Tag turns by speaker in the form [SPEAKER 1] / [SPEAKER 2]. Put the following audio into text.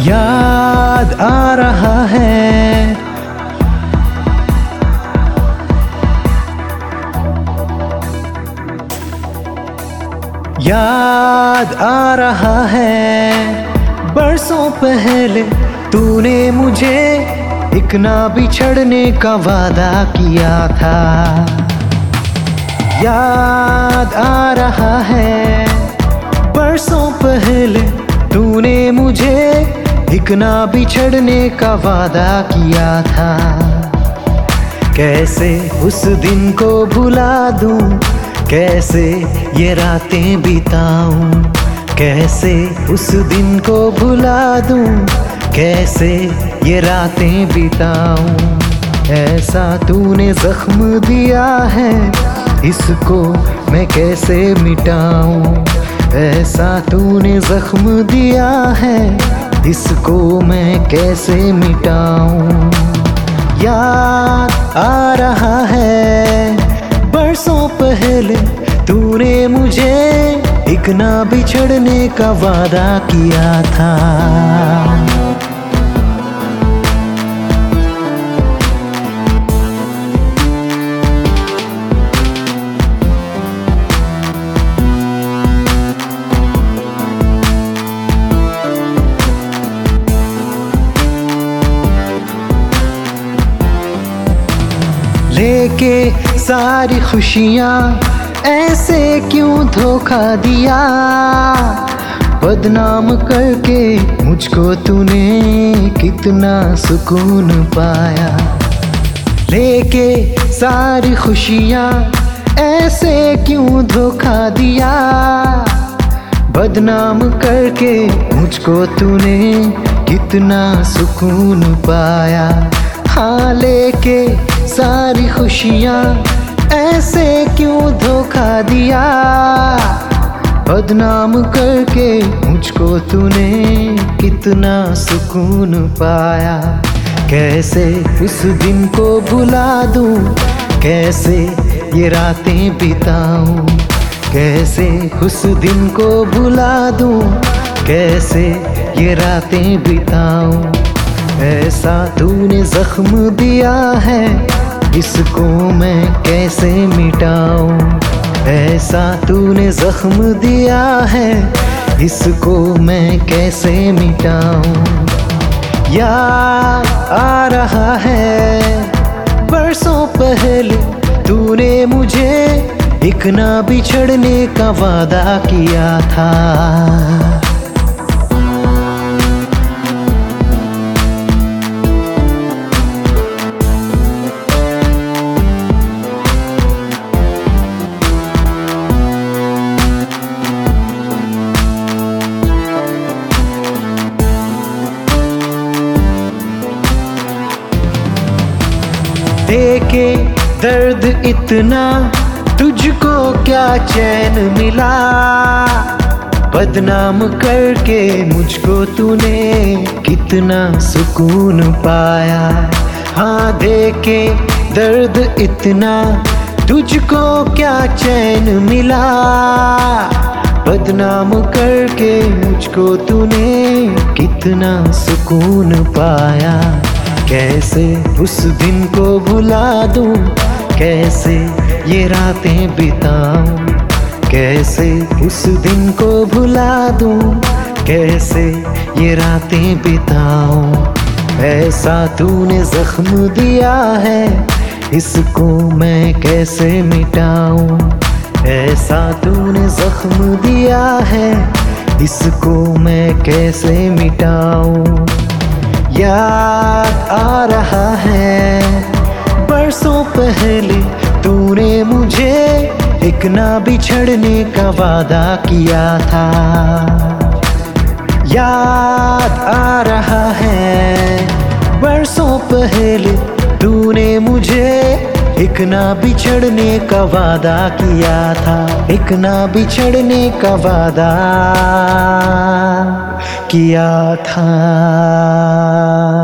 [SPEAKER 1] याद आ रहा है, याद आ रहा है। बरसों पहले तूने मुझे एक ना बिछड़ने का वादा किया था। याद आ रहा है, बरसों पहले तूने मुझे एक ना बिछड़ने का वादा किया था। कैसे उस दिन को भुला दूं, कैसे ये रातें बिताऊं, कैसे उस दिन को भुला दूं, कैसे ये रातें बिताऊं। ऐसा तूने जख्म दिया है, इसको मैं कैसे मिटाऊं। ऐसा तूने जख्म दिया है, इसको मैं कैसे मिटाऊं। याद आ रहा है, बरसों पहले तूने मुझे एक ना बिछड़ने का वादा किया था। लेके सारी खुशियाँ ऐसे क्यों धोखा दिया। बदनाम करके मुझको तूने कितना सुकून पाया। लेके सारी खुशियाँ ऐसे क्यों धोखा दिया। बदनाम करके मुझको तूने कितना सुकून पाया। हाँ, लेके सारी खुशियाँ ऐसे क्यों धोखा दिया। बदनाम करके मुझको तूने कितना सुकून पाया। कैसे उस दिन को भुला दूं, कैसे ये रातें बिताऊं। कैसे उस दिन को भुला दूं, कैसे ये रातें बिताऊं। ऐसा तूने जख्म दिया है, इसको मैं कैसे मिटाऊं। ऐसा तूने जख्म दिया है, इसको मैं कैसे मिटाऊं। याद आ रहा है, बरसों पहले तूने मुझे एक ना बिछड़ने का वादा किया था। देके दर्द इतना, तुझको क्या चैन मिला। बदनाम करके मुझको तूने कितना सुकून पाया। हाँ, देके दर्द इतना, तुझको क्या चैन मिला। बदनाम करके मुझको तूने कितना सुकून पाया। कैसे उस दिन को भुला दूं, कैसे ये रातें बिताऊं। कैसे उस दिन को भुला दूं, कैसे ये रातें बिताऊं। ऐसा तूने जख्म दिया है, इसको मैं कैसे मिटाऊं। ऐसा तूने जख्म दिया है, इसको मैं कैसे मिटाऊं। याद आ रहा है, बरसों पहले तूने मुझे एक ना बिछड़ने का वादा किया था। याद आ रहा है, बरसों पहले तूने मुझे एक ना बिछड़ने का वादा किया था। एक ना बिछड़ने का वादा किया था।